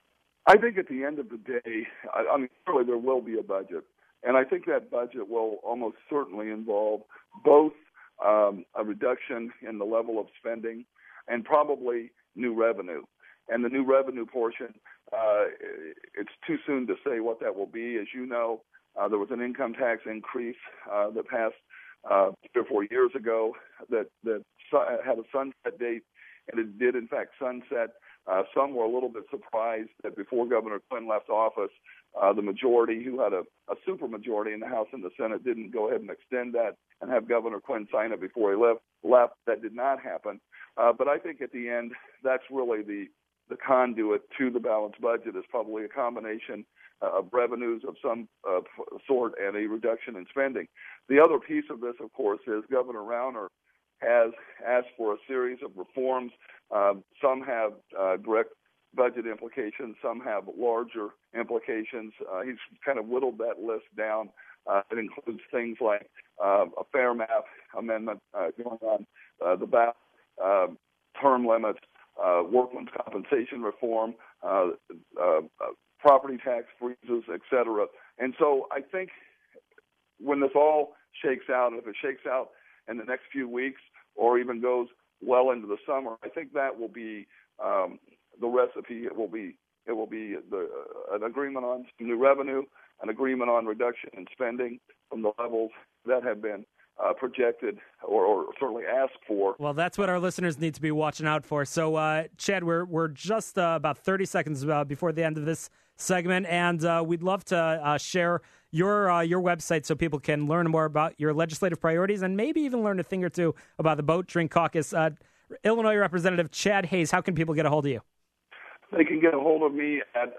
I think at the end of the day, I mean, clearly there will be a budget. And I think that budget will almost certainly involve both a reduction in the level of spending and probably new revenue. And the new revenue portion, it's too soon to say what that will be. As you know, there was an income tax increase that passed 3 or 4 years ago that had a sunset date, and it did, in fact, sunset. Some were a little bit surprised that before Governor Quinn left office, the majority, who had a super majority in the House and the Senate, didn't go ahead and extend that and have Governor Quinn sign it before he left. That did not happen. But I think at the end, that's really the conduit to the balanced budget is probably a combination of revenues of some sort and a reduction in spending. The other piece of this, of course, is Governor Rauner has asked for a series of reforms. Some have direct budget implications, some have larger implications. He's kind of whittled that list down. It includes things like a fair map amendment going on the ballot, term limits, workman's compensation reform, property tax freezes, et cetera. And so I think when this all shakes out, and if it shakes out in the next few weeks or even goes well into the summer, I think that will be the recipe. It will be an agreement on new revenue, an agreement on reduction in spending from the levels that have been projected or certainly asked for. Well, that's what our listeners need to be watching out for. So, Chad, we're just about 30 seconds before the end of this segment, and we'd love to share your website so people can learn more about your legislative priorities and maybe even learn a thing or two about the Boat Drink Caucus. Illinois Representative Chad Hayes, how can people get a hold of you? They can get a hold of me at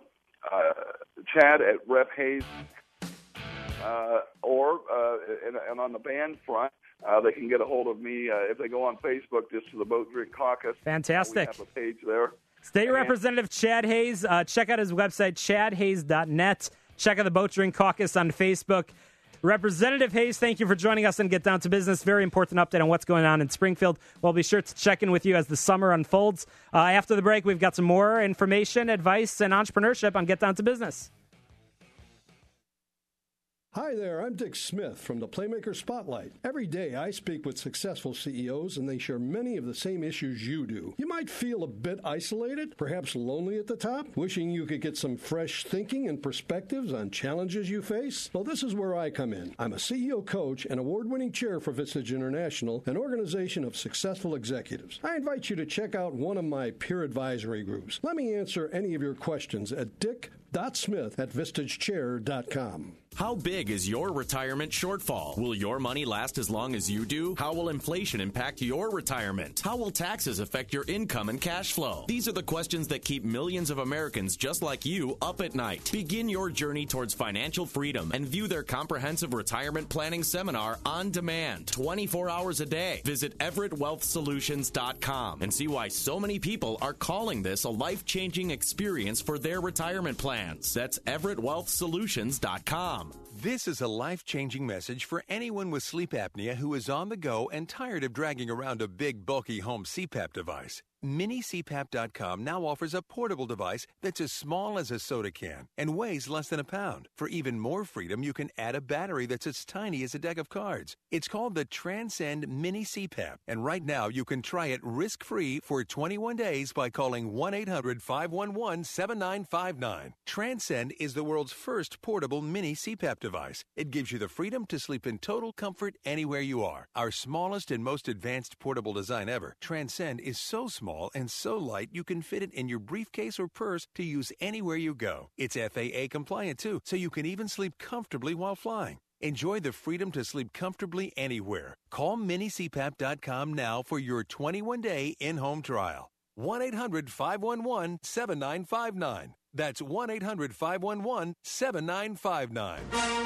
Chad at Rep Hayes, or on the band front, they can get a hold of me if they go on Facebook just to the Boat Drink Caucus. Fantastic. We have a page there. State Representative Chad Hayes. Check out his website, chadhayes.net. Check out the Boat Drink Caucus on Facebook. Representative Hayes, thank you for joining us and Get Down to Business. Very important update on what's going on in Springfield. We'll be sure to check in with you as the summer unfolds. After the break, we've got some more information, advice, and entrepreneurship on Get Down to Business. Hi there, I'm Dick Smith from the Playmaker Spotlight. Every day I speak with successful CEOs and they share many of the same issues you do. You might feel a bit isolated, perhaps lonely at the top, wishing you could get some fresh thinking and perspectives on challenges you face. Well, this is where I come in. I'm a CEO coach and award-winning chair for Vistage International, an organization of successful executives. I invite you to check out one of my peer advisory groups. Let me answer any of your questions at dick.smith@vistagechair.com. How big is your retirement shortfall? Will your money last as long as you do? How will inflation impact your retirement? How will taxes affect your income and cash flow? These are the questions that keep millions of Americans just like you up at night. Begin your journey towards financial freedom and view their comprehensive retirement planning seminar on demand, 24 hours a day. Visit EverettWealthSolutions.com and see why so many people are calling this a life-changing experience for their retirement plans. That's EverettWealthSolutions.com. This is a life-changing message for anyone with sleep apnea who is on the go and tired of dragging around a big, bulky home CPAP device. MiniCPAP.com now offers a portable device that's as small as a soda can and weighs less than a pound. For even more freedom, you can add a battery that's as tiny as a deck of cards. It's called the Transcend Mini CPAP, and right now you can try it risk-free for 21 days by calling 1-800-511-7959. Transcend is the world's first portable mini CPAP device. It gives you the freedom to sleep in total comfort anywhere you are. Our smallest and most advanced portable design ever, Transcend is so small and so light you can fit it in your briefcase or purse to use anywhere you go. It's FAA compliant too, so you can even sleep comfortably while flying. Enjoy the freedom to sleep comfortably anywhere. Call minicpap.com now for your 21-day in-home trial. 1-800-511-7959. That's 1-800-511-7959.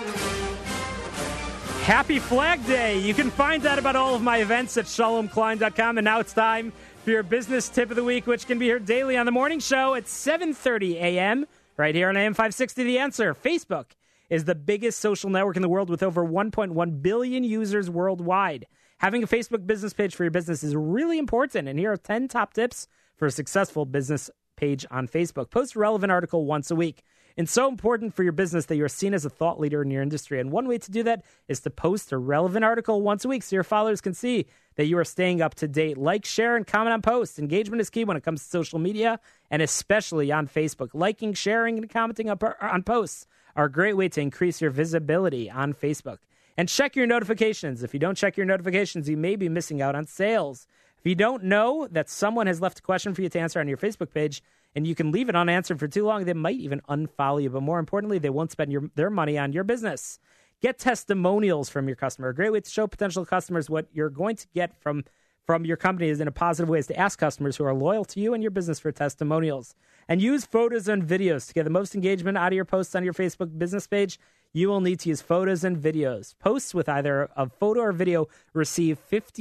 Happy Flag Day. You can find out about all of my events at ShalomKlein.com. And now it's time for your business tip of the week, which can be heard daily on the morning show at 7:30 a.m. right here on AM 560 The Answer. Facebook is the biggest social network in the world with over 1.1 billion users worldwide. Having a Facebook business page for your business is really important. And here are 10 top tips for a successful business page on Facebook. Post a relevant article once a week. It's so important for your business that you're seen as a thought leader in your industry. And one way to do that is to post a relevant article once a week so your followers can see that you are staying up to date. Like, share, and comment on posts. Engagement is key when it comes to social media, and especially on Facebook. Liking, sharing, and commenting on posts are a great way to increase your visibility on Facebook. And check your notifications. If you don't check your notifications, you may be missing out on sales. If you don't know that someone has left a question for you to answer on your Facebook page, and you can leave it unanswered for too long, they might even unfollow you. But more importantly, they won't spend their money on your business. Get testimonials from your customer. A great way to show potential customers what you're going to get from your company is in a positive way is to ask customers who are loyal to you and your business for testimonials. And use photos and videos to get the most engagement out of your posts on your Facebook business page. You will need to use photos and videos. Posts with either a photo or video receive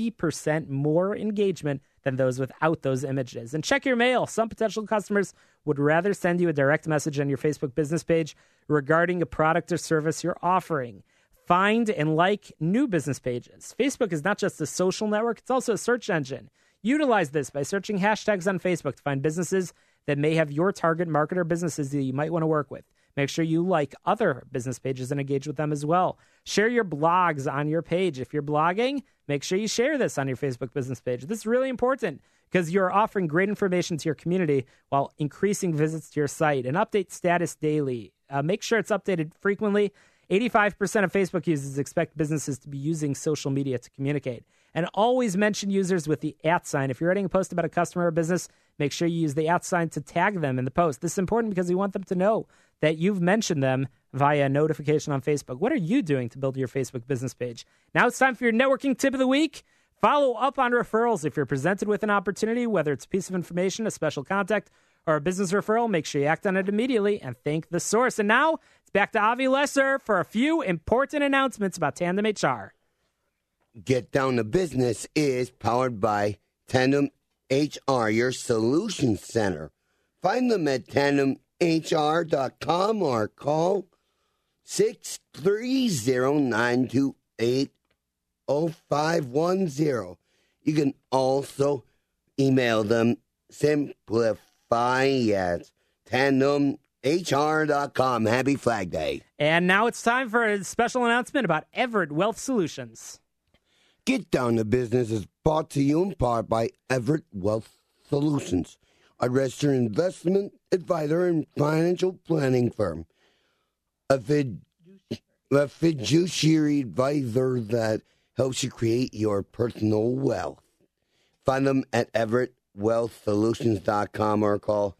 50% more engagement than those without those images. And check your mail. Some potential customers would rather send you a direct message on your Facebook business page regarding a product or service you're offering. Find and like new business pages. Facebook is not just a social network, it's also a search engine. Utilize this by searching hashtags on Facebook to find businesses that may have your target market or businesses that you might want to work with. Make sure you like other business pages and engage with them as well. Share your blogs on your page. If you're blogging, make sure you share this on your Facebook business page. This is really important because you're offering great information to your community while increasing visits to your site. And update status daily. Make sure it's updated frequently. 85% of Facebook users expect businesses to be using social media to communicate. And always mention users with the @ sign. If you're writing a post about a customer or business, make sure you use the @ sign to tag them in the post. This is important because you want them to know that you've mentioned them via notification on Facebook. What are you doing to build your Facebook business page? Now it's time for your networking tip of the week. Follow up on referrals. If you're presented with an opportunity, whether it's a piece of information, a special contact, or a business referral, make sure you act on it immediately and thank the source. And now it's back to Avi Lesser for a few important announcements about Tandem HR. Get Down to Business is powered by Tandem HR, your solutions center. Find them at tandemhr.com or call 630-928-0510. You can also email them simplify@tandemhr.com. Happy Flag Day. And now it's time for a special announcement about Everett Wealth Solutions. Get Down to Business is brought to you in part by Everett Wealth Solutions, a registered investment advisor and financial planning firm. A fiduciary advisor that helps you create your personal wealth. Find them at everettwealthsolutions.com or call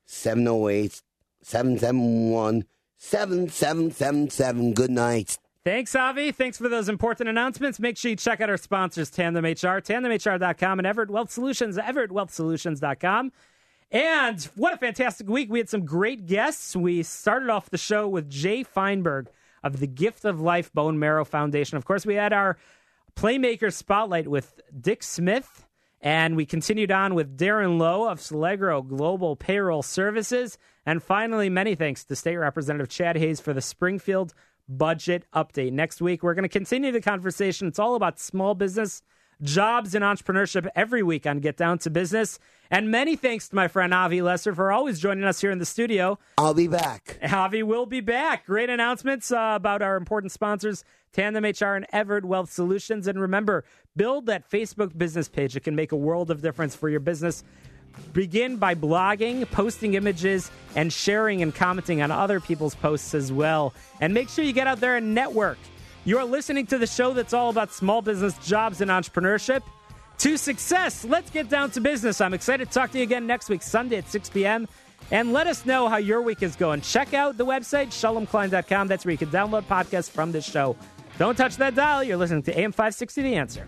708-771-7777. Good night. Thanks, Avi. Thanks for those important announcements. Make sure you check out our sponsors, Tandem HR, tandemhr.com, and Everett Wealth Solutions, everettwealthsolutions.com. And what a fantastic week. We had some great guests. We started off the show with Jay Feinberg of the Gift of Life Bone Marrow Foundation. Of course, we had our Playmaker Spotlight with Dick Smith, and we continued on with Darren Lowe of Salegro Global Payroll Services. And finally, many thanks to State Representative Chad Hayes for the Springfield budget update. Next week, we're going to continue the conversation. It's all about small business, jobs, and entrepreneurship every week on Get Down to Business. And many thanks to my friend Avi Lesser for always joining us here in the studio. I'll be back. Avi will be back. Great announcements about our important sponsors, Tandem HR and Everett Wealth Solutions. And remember, build that Facebook business page. It can make a world of difference for your business. Begin by blogging, posting images, and sharing and commenting on other people's posts as well. And make sure you get out there and network. You're listening to the show that's all about small business, jobs, and entrepreneurship. To success, let's get down to business. I'm excited to talk to you again next week, Sunday at 6 p.m. And let us know how your week is going. Check out the website, shalomklein.com. That's where you can download podcasts from this show. Don't touch that dial. You're listening to AM 560, The Answer.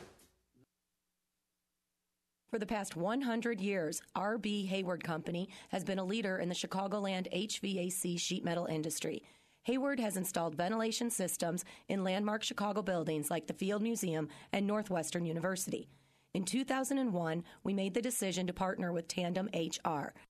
For the past 100 years, R.B. Hayward Company has been a leader in the Chicagoland HVAC sheet metal industry. Hayward has installed ventilation systems in landmark Chicago buildings like the Field Museum and Northwestern University. In 2001, we made the decision to partner with Tandem HR,